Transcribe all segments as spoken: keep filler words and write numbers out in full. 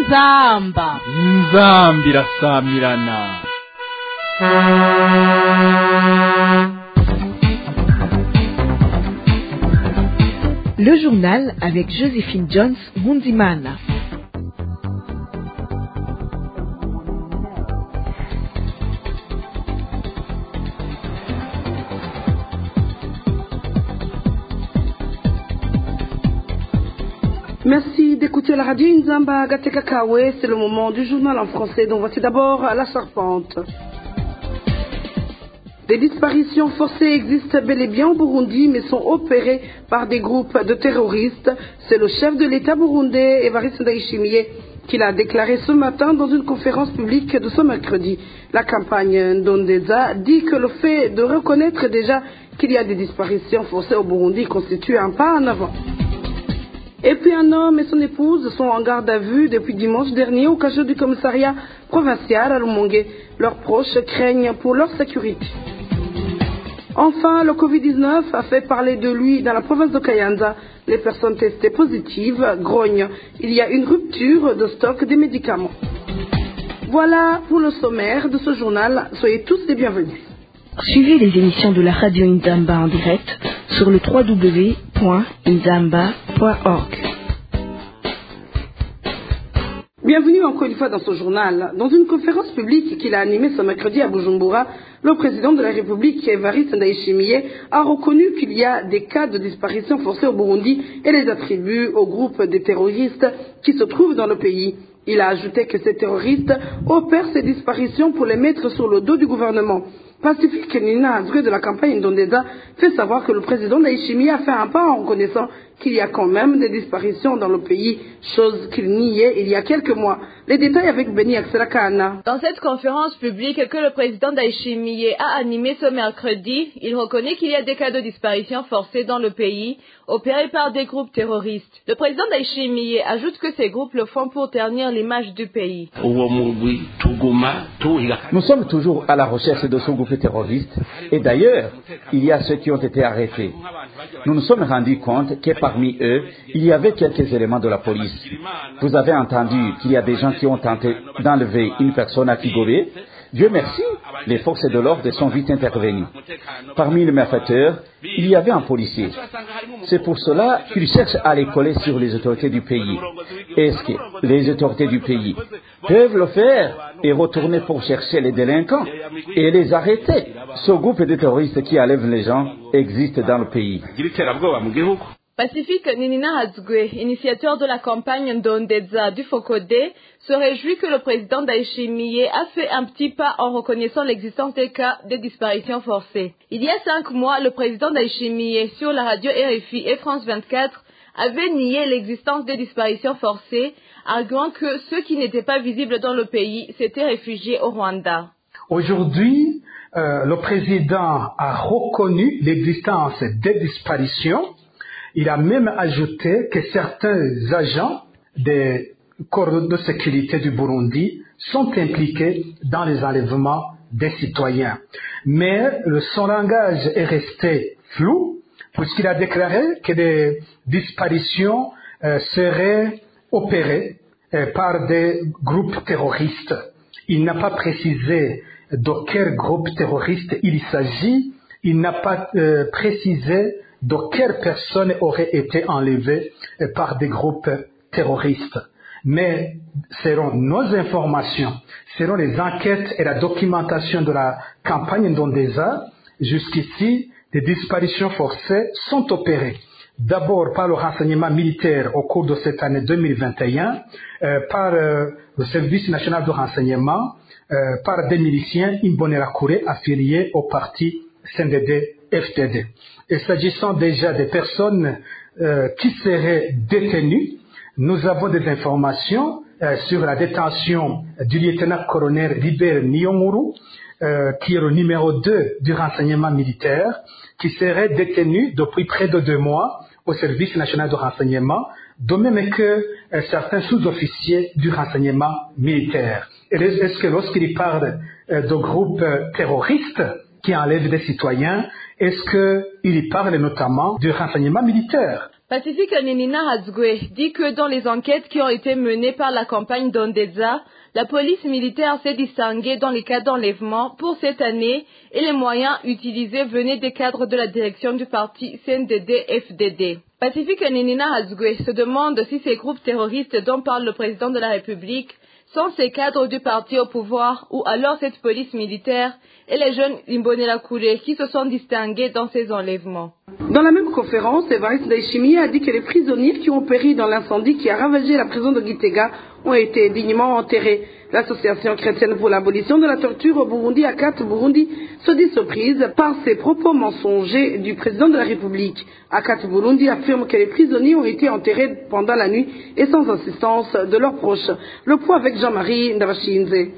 inzamba inzambi irasamirana. Le journal avec Joséphine Jones Mundimana. Merci d'écouter la radio Nzamba Gateka Kawe. C'est le moment du journal en français. Donc voici d'abord la serpente. Des disparitions forcées existent bel et bien au Burundi, mais sont opérées par des groupes de terroristes. C'est le chef de l'État burundais, Evariste Ndayishimiye, qui l'a déclaré ce matin dans une conférence publique de ce mercredi. La campagne Ndondeza dit que le fait de reconnaître déjà qu'il y a des disparitions forcées au Burundi constitue un pas en avant. Et puis un homme et son épouse sont en garde à vue depuis dimanche dernier au cachot du commissariat provincial à Rumonge. Leurs proches craignent pour leur sécurité. Enfin, le covid dix-neuf a fait parler de lui dans la province de Kayanza. Les personnes testées positives grognent. Il y a une rupture de stock des médicaments. Voilà pour le sommaire de ce journal. Soyez tous les bienvenus. Suivez les émissions de la radio Nzamba en direct sur le w w w point nzamba point org. Bienvenue encore une fois dans ce journal. Dans une conférence publique qu'il a animée ce mercredi à Bujumbura, le président de la République, Evariste Ndayishimiye, a reconnu qu'il y a des cas de disparition forcée au Burundi et les attribue au groupe des terroristes qui se trouvent dans le pays. Il a ajouté que ces terroristes opèrent ces disparitions pour les mettre sur le dos du gouvernement. Pacifique Nina Azoué de la campagne Ndondeza fait savoir que le président Ndayishimiye a fait un pas en reconnaissant qu'il y a quand même des disparitions dans le pays, chose qu'il niait il y a quelques mois. Les détails avec Beni Akselakana. Dans cette conférence publique que le président Ndayishimiye a animée ce mercredi, il reconnaît qu'il y a des cas de disparition forcée dans le pays, opérés par des groupes terroristes. Le président Ndayishimiye ajoute que ces groupes le font pour ternir l'image du pays. Nous sommes toujours à la recherche de ce groupe terroriste et d'ailleurs, il y a ceux qui ont été arrêtés. Nous nous sommes rendus compte que parmi eux, il y avait quelques éléments de la police. Vous avez entendu qu'il y a des gens qui ont tenté d'enlever une personne à Kigobe. Dieu merci, les forces de l'ordre sont vite intervenues. Parmi les malfaiteurs, il y avait un policier. C'est pour cela qu'ils cherchent à les coller sur les autorités du pays. Est-ce que les autorités du pays peuvent le faire et retourner pour chercher les délinquants et les arrêter? Ce groupe de terroristes qui enlèvent les gens existe dans le pays. Pacifique Ninina Hazgwe, initiateur de la campagne Ndondeza du Fokode, se réjouit que le président Ndayishimiye a fait un petit pas en reconnaissant l'existence des cas de disparition forcée. Il y a cinq mois, le président Ndayishimiye, sur la radio R F I et France vingt-quatre, avait nié l'existence des disparitions forcées, arguant que ceux qui n'étaient pas visibles dans le pays s'étaient réfugiés au Rwanda. Aujourd'hui, euh, le président a reconnu l'existence des disparitions. Il a même ajouté que certains agents des corps de sécurité du Burundi sont impliqués dans les enlèvements des citoyens. Mais le, son langage est resté flou, puisqu'il a déclaré que les disparitions euh, seraient opérées euh, par des groupes terroristes. Il n'a pas précisé de quel groupe terroriste il s'agit. Il n'a pas euh, précisé de quelles personnes auraient été enlevées par des groupes terroristes. Mais selon nos informations, selon les enquêtes et la documentation de la campagne Ndondeza, jusqu'ici, des disparitions forcées sont opérées. D'abord par le renseignement militaire au cours de cette année deux mille vingt et un, euh, par euh, le service national de renseignement, euh, par des miliciens Imbonerakure affiliés au parti C N D D F D D. Et s'agissant déjà des personnes euh, qui seraient détenues, nous avons des informations euh, sur la détention du lieutenant-colonel Libert Nyomuru, euh, qui est le numéro deux du renseignement militaire, qui serait détenu depuis près de deux mois au service national de renseignement, de même que euh, certains sous-officiers du renseignement militaire. Et est-ce que lorsqu'il parle euh, de groupes euh, terroristes qui enlèvent des citoyens, est-ce qu'il parle notamment du renseignement militaire? Pacifique Ninina Hazgwe dit que dans les enquêtes qui ont été menées par la campagne d'Ondeza, la police militaire s'est distinguée dans les cas d'enlèvement pour cette année et les moyens utilisés venaient des cadres de la direction du parti C N D D F D D. Pacifique Ninina Hazgwe se demande si ces groupes terroristes dont parle le président de la République sont ces cadres du parti au pouvoir ou alors cette police militaire et les jeunes Imbonela Koulé qui se sont distingués dans ces enlèvements. Dans la même conférence, Évariste Ndayishimiye a dit que les prisonniers qui ont péri dans l'incendie qui a ravagé la prison de Gitega ont été dignement enterrés. L'association chrétienne pour l'abolition de la torture au Burundi, Akat Burundi, se dit surprise par ces propos mensongers du président de la République. Akat Burundi affirme que les prisonniers ont été enterrés pendant la nuit et sans assistance de leurs proches. Le point avec Jean-Marie Ndabashinze.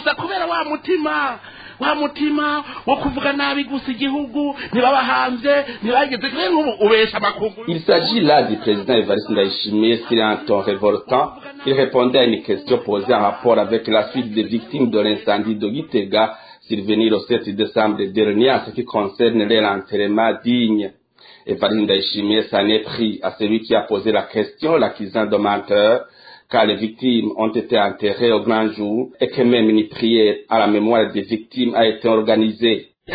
wa mutima wo kuvuga nabi gusa igihugu nibabahanze nibageze kure nk'ubu ubesha makungu. Il s'agit là du président Évariste Ndayishimiye sur un ton révoltant. Il répondait à une question posée en rapport avec la suite des victimes de l'incendie de Gitega survenu le sept décembre dernier en ce qui concerne leur enterrement digne. Évariste Ndayishimiye s'en est pris à celui qui a posé la question, l'accusant de menteur, car les victimes ont été enterrées au grand jour et que même une prière à la mémoire des victimes a été organisée. Il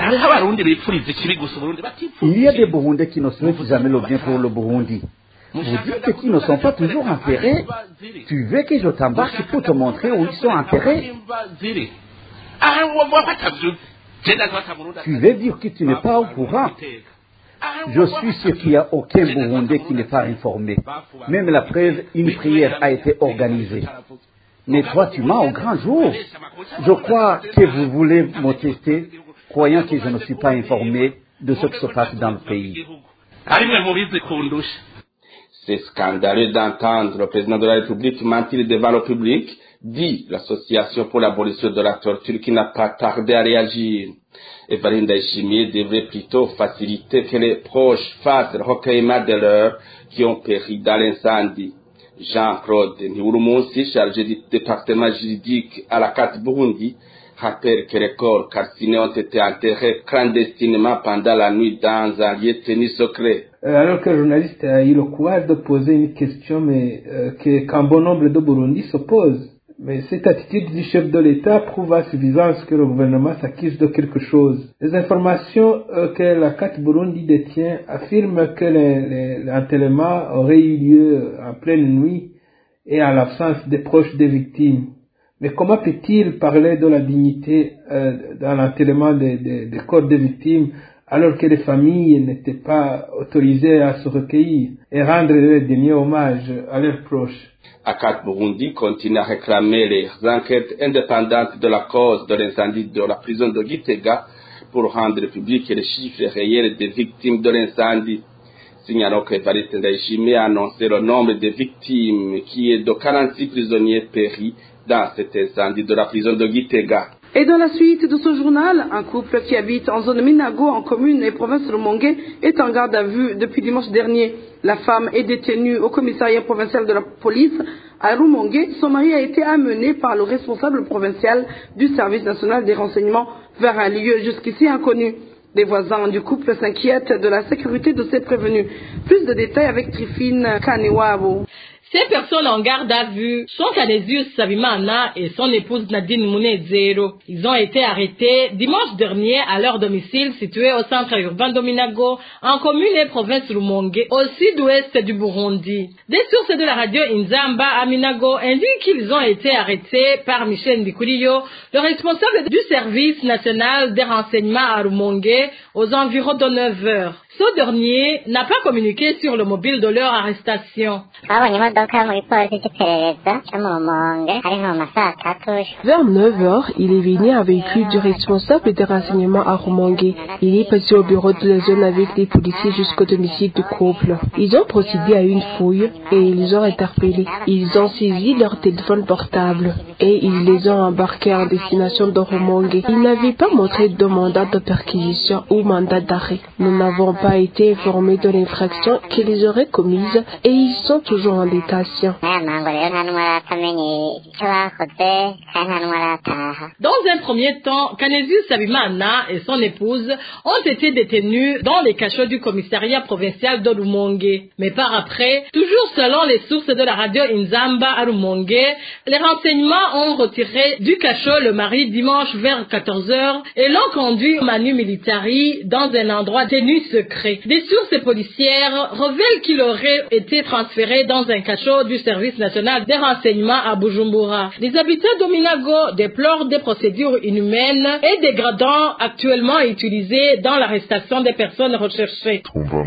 y a des Burundais qui ne souhaitent jamais le bien pour le Burundi. Vous dites qu'ils ne sont pas toujours enterrés. Tu veux que je t'embarque pour te montrer où ils sont enterrés? Tu veux dire que tu n'es pas au courant? Je suis sûr qu'il n'y a aucun Burundais qui n'est pas informé. Même la preuve, une prière a été organisée. Mais toi, tu mens au grand jour. Je crois que vous voulez me tester, croyant que je ne suis pas informé de ce qui se passe dans le pays. C'est scandaleux d'entendre le président de la République mentir devant le public, dit l'association pour l'abolition de la torture qui n'a pas tardé à réagir. Évariste Ndayishimiye devrait plutôt faciliter que les proches fassent le recueillement de leurs qui ont péri dans l'incendie. Jean-Claude Niwurumunsi, chargé du département juridique à la C A T Burundi, rappelle que les corps calcinés ont été enterrés clandestinement pendant la nuit dans un lieu tenu secret. Alors que le journaliste a eu le courage de poser une question mais euh, que, qu'un bon nombre de Burundi se posent. Mais cette attitude du chef de l'État prouve à suffisance que le gouvernement s'accuse de quelque chose. Les informations euh, que la C A T Burundi détient affirment que l'enterrement aurait eu lieu en pleine nuit et en l'absence des proches des victimes. Mais comment peut-il parler de la dignité euh, dans l'enterrement des, des, des corps des victimes alors que les familles n'étaient pas autorisées à se recueillir et rendre les derniers hommages à leurs proches? Akat Burundi continue à réclamer les enquêtes indépendantes de la cause de l'incendie de la prison de Gitega pour rendre public les chiffres réels des victimes de l'incendie. Signalons que Évariste Ndayishimiye a annoncé le nombre de victimes qui est de quarante-six prisonniers péris dans cet incendie de la prison de Gitega. Et dans la suite de ce journal, un couple qui habite en zone Minago, en commune et province de Rumongue, est en garde à vue depuis dimanche dernier. La femme est détenue au commissariat provincial de la police à Rumongue. Son mari a été amené par le responsable provincial du service national des renseignements vers un lieu jusqu'ici inconnu. Les voisins du couple s'inquiètent de la sécurité de ces prévenus. Plus de détails avec Trifine Kaniwabo. Ces personnes en garde à vue sont Canesius Sabimana et son épouse Nadine Mounezero. Ils ont été arrêtés dimanche dernier à leur domicile situé au centre urbain de Minago, en commune et province Rumongue, au sud-ouest du Burundi. Des sources de la radio Inzamba à Minago indiquent qu'ils ont été arrêtés par Michel Ndikuriyo, le responsable du service national des renseignements à Rumongue, aux environs de neuf heures. Ce dernier n'a pas communiqué sur le mobile de leur arrestation. Vers neuf heures, il est venu un véhicule du responsable des renseignements à Rumongue. Il est passé au bureau de la zone avec les policiers jusqu'au domicile du couple. Ils ont procédé à une fouille et ils ont interpellé. Ils ont saisi leur téléphone portable et ils les ont embarqués en destination de Rumongue. Ils n'avaient pas montré de mandat de perquisition ou mandat d'arrêt. Nous n'avons pas été informés de l'infraction qu'ils auraient commise et ils sont toujours en détention. réhabilitation. Dans un premier temps, Canisius Sabimana et son épouse ont été détenus dans les cachots du commissariat provincial de Rumonge. Mais par après, toujours selon les sources de la radio Inzamba à Rumonge, les renseignements ont retiré du cachot le mari dimanche vers quatorze heures et l'ont conduit au Manu Militari dans un endroit tenu secret. Des sources policières révèlent qu'il aurait été transféré dans un cachot du service national des renseignements à Bujumbura. Les habitants d'Ominago déplorent des procédures inhumaines et dégradantes actuellement utilisées dans l'arrestation des personnes recherchées.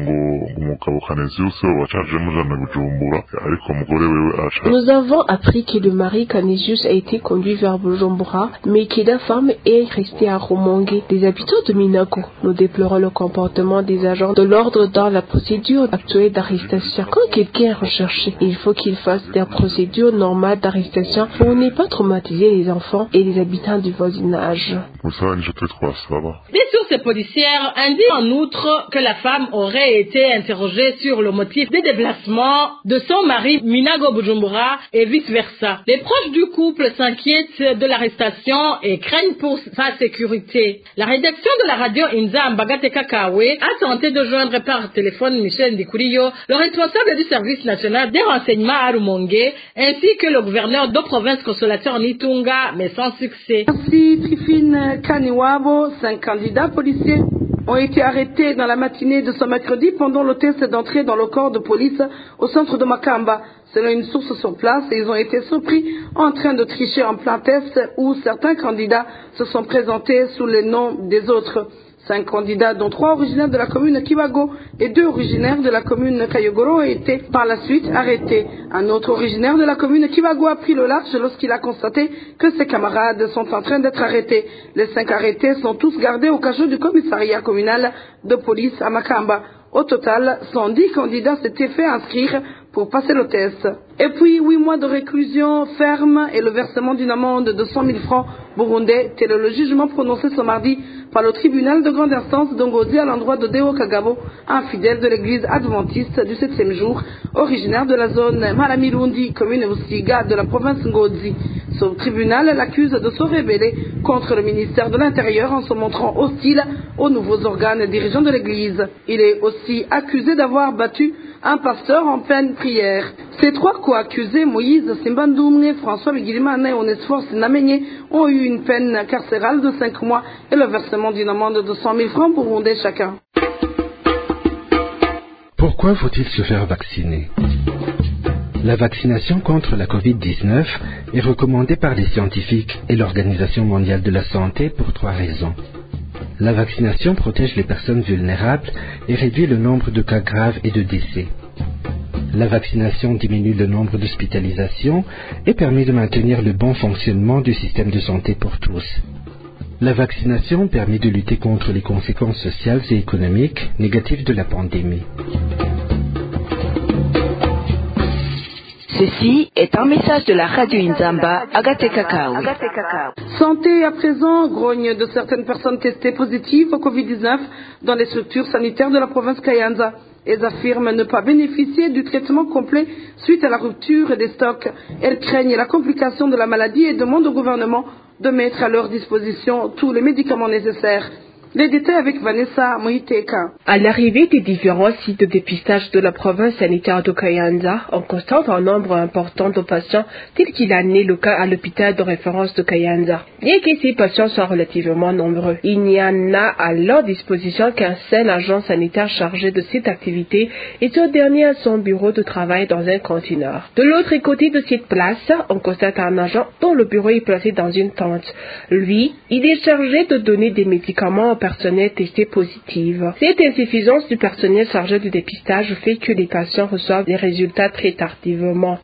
Nous avons appris que le mari Canisius a été conduit vers Bujumbura, mais que la femme est restée à Rumonge. Les habitants de Minago, nous déplorons le comportement des agents de l'ordre dans la procédure actuelle d'arrestation. Quand quelqu'un est recherché, il faut qu'il fasse des procédures normales d'arrestation pour ne pas traumatiser les enfants et les habitants du voisinage. Des sources policières indiquent en outre que la femme aurait été interrogée sur le motif des déplacements de son mari Minago Bujumbura et vice-versa. Les proches du couple s'inquiètent de l'arrestation et craignent pour sa sécurité. La rédaction de la radio Inza Mbagate Kakawe a tenté de joindre par téléphone Michel Ndikuriyo, le responsable du service national des renseignements à Rumonge, ainsi que le gouverneur de province Consolateur Nitunga, mais sans succès. Merci Trifine Kaniwabo. Cinq candidats policiers ont été arrêtés dans la matinée de ce mercredi pendant le test d'entrée dans le corps de police au centre de Makamba. Selon une source sur place, ils ont été surpris en train de tricher en plein test où certains candidats se sont présentés sous les noms des autres. Cinq candidats, dont trois originaires de la commune Kibago et deux originaires de la commune Kayogoro, ont été par la suite arrêtés. Un autre originaire de la commune Kibago a pris le large lorsqu'il a constaté que ses camarades sont en train d'être arrêtés. Les cinq arrêtés sont tous gardés au cachot du commissariat communal de police à Makamba. Au total, cent dix candidats s'étaient fait inscrire pour passer le test. Et puis, huit mois de réclusion ferme et le versement d'une amende de cent mille francs burundais, tel est le jugement prononcé ce mardi par le tribunal de grande instance d'Ongozi à l'endroit de Deo Kagabo, un fidèle de l'église adventiste du septième jour, originaire de la zone Malamirundi, commune Usiga de la province Ngozi. Ce tribunal l'accuse de se rebeller contre le ministère de l'Intérieur en se montrant hostile aux nouveaux organes dirigeants de l'église. Il est aussi accusé d'avoir battu un pasteur en pleine prière. Ces trois co-accusés, Moïse Simbandoumne, François Bigirimane et Onesphore Sinamenye, ont eu une peine carcérale de cinq mois et le versement d'une amende de cent mille francs burundais chacun. Pourquoi faut-il se faire vacciner ? La vaccination contre la covid dix-neuf est recommandée par les scientifiques et l'Organisation mondiale de la santé pour trois raisons. La vaccination protège les personnes vulnérables et réduit le nombre de cas graves et de décès. La vaccination diminue le nombre d'hospitalisations et permet de maintenir le bon fonctionnement du système de santé pour tous. La vaccination permet de lutter contre les conséquences sociales et économiques négatives de la pandémie. Ceci est un message de la radio Inzamba, Agate Kakao. Santé à présent, grogne de certaines personnes testées positives au covid dix-neuf dans les structures sanitaires de la province Kayanza. Elles affirment ne pas bénéficier du traitement complet suite à la rupture des stocks. Elles craignent la complication de la maladie et demandent au gouvernement de mettre à leur disposition tous les médicaments nécessaires. Les détails avec Vanessa Moiteka. À l'arrivée des différents sites de dépistage de la province sanitaire de Kayanza, on constate un nombre important de patients tel qu'il en est le cas à l'hôpital de référence de Kayanza. Bien que ces patients soient relativement nombreux, il n'y en a à leur disposition qu'un seul agent sanitaire chargé de cette activité et ce dernier a son bureau de travail dans un conteneur. De l'autre côté de cette place, on constate un agent dont le bureau est placé dans une tente. Lui, il est chargé de donner des médicaments aux personnel testé positif. Cette insuffisance du personnel chargé du dépistage fait que les patients reçoivent des résultats très tardivement.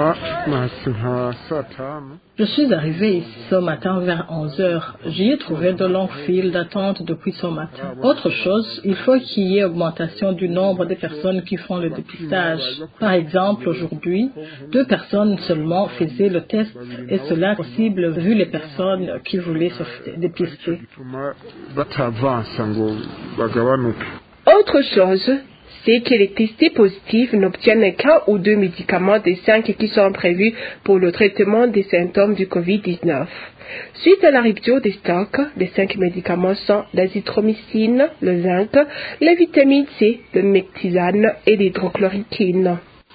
Je suis arrivé ici ce matin vers onze heures. J'y ai trouvé de longues files d'attente depuis ce matin. Autre chose, il faut qu'il y ait augmentation du nombre de personnes qui font le dépistage. Par exemple, aujourd'hui, deux personnes seulement faisaient le test et cela est possible vu les personnes qui voulaient se dépister. Autre chose, c'est que les testés positifs n'obtiennent qu'un ou deux médicaments des cinq qui sont prévus pour le traitement des symptômes du covid dix-neuf. Suite à la rupture des stocks, les cinq médicaments sont l'azithromycine, le zinc, la vitamine C, le mectisane et l'hydrochloroquine.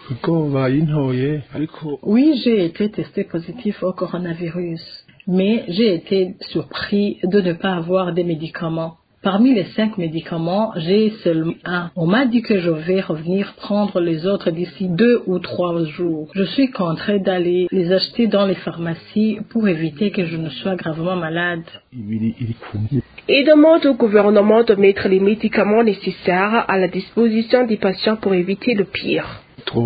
Oui, j'ai été testé positif au coronavirus, mais j'ai été surpris de ne pas avoir des médicaments. Parmi les cinq médicaments, j'ai seulement un. On m'a dit que je vais revenir prendre les autres d'ici deux ou trois jours. Je suis contraint d'aller les acheter dans les pharmacies pour éviter que je ne sois gravement malade. Il demande au gouvernement de mettre les médicaments nécessaires à la disposition des patients pour éviter le pire.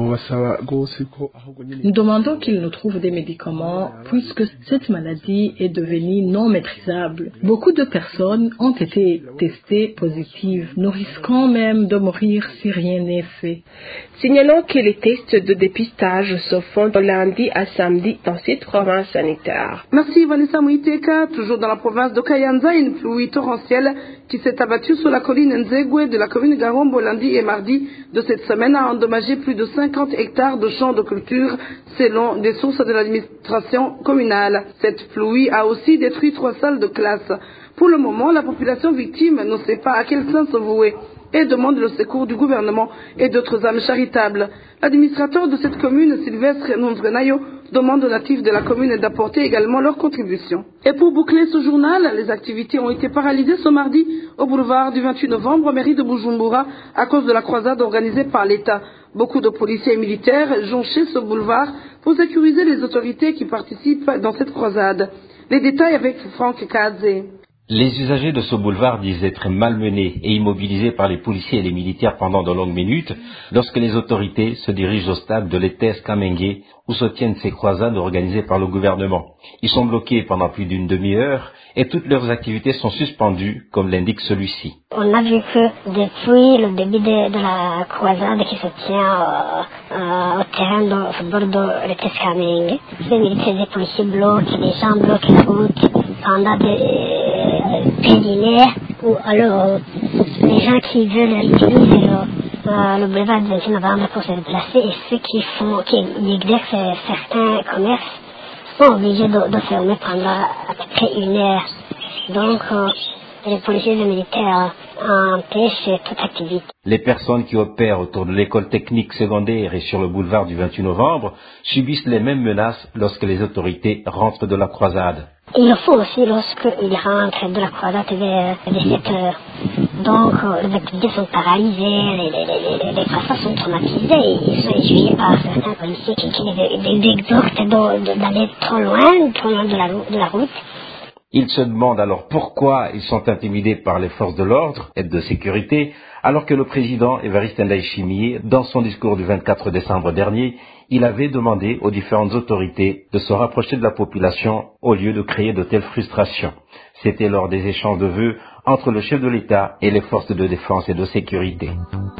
Nous demandons qu'ils nous trouvent des médicaments puisque cette maladie est devenue non maîtrisable. Beaucoup de personnes ont été testées positives. Nous risquons même de mourir si rien n'est fait. Signalons que les tests de dépistage se font de lundi à samedi dans cette province sanitaire. Merci Vanessa Mouiteka. Toujours dans la province de Kayanza, une pluie torrentielle qui s'est abattue sur la colline Nzegwe de la commune Garombo lundi et mardi de cette semaine a endommagé plus de cinquante hectares de champs de culture selon des sources de l'administration communale. Cette pluie a aussi détruit trois salles de classe. Pour le moment, la population victime ne sait pas à quel sens se vouer et demande le secours du gouvernement et d'autres âmes charitables. L'administrateur de cette commune, Sylvestre Nondrenayo, demande aux natifs de la commune d'apporter également leur contribution. Et pour boucler ce journal, les activités ont été paralysées ce mardi au boulevard du vingt-huit novembre, mairie de Bujumbura, à cause de la croisade organisée par l'État. Beaucoup de policiers et militaires jonchaient ce boulevard pour sécuriser les autorités qui participent dans cette croisade. Les détails avec Franck Kadze. Les usagers de ce boulevard disent être malmenés et immobilisés par les policiers et les militaires pendant de longues minutes lorsque les autorités se dirigent au stade de l'E T S Kamenge où se tiennent ces croisades organisées par le gouvernement. Ils sont bloqués pendant plus d'une demi-heure et toutes leurs activités sont suspendues, comme l'indique celui-ci. On a vu que depuis le début de, de la croisade qui se tient euh, euh, au terrain de bord de l'E T S Kamenge, les militaires et les policiers bloquent, les gens bloquent la route pendant des préliminaires ou alors euh, les gens qui veulent utiliser le, euh, le boulevard du vingt-huit novembre pour se déplacer et ceux qui font, qui exercent certains commerces sont obligés de, de fermer pendant à peu près une heure. Donc euh, les policiers et les militaires empêchent toute activité. Les personnes qui opèrent autour de l'école technique secondaire et sur le boulevard du vingt-huit novembre subissent les mêmes menaces lorsque les autorités rentrent de la croisade. Il le faut aussi lorsqu'ils rentrent de la croisade vers dix-sept heures. Donc, euh, les activités sont paralysées, les, les, les, les passagers sont traumatisés, ils sont essuyés par certains policiers qui, qui les exhortent d'aller trop loin, trop loin de la, de la route. Ils se demandent alors pourquoi ils sont intimidés par les forces de l'ordre et de sécurité, alors que le président Évariste Ndayishimiye, dans son discours du vingt-quatre décembre dernier, il avait demandé aux différentes autorités de se rapprocher de la population au lieu de créer de telles frustrations. C'était lors des échanges de vœux entre le chef de l'État et les forces de défense et de sécurité.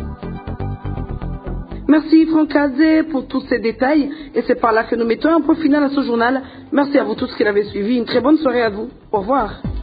Merci Franck Kadze pour tous ces détails et c'est par là que nous mettons un point final à ce journal. Merci à vous tous qui l'avez suivi. Une très bonne soirée à vous. Au revoir.